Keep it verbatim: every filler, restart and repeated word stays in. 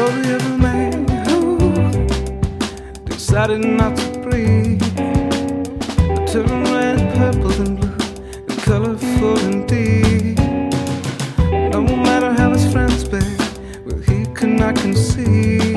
story of a man who decided not to breathe, but turned red, purple and blue, and colorful indeed. No matter how his friends begged, well, he could not conceive.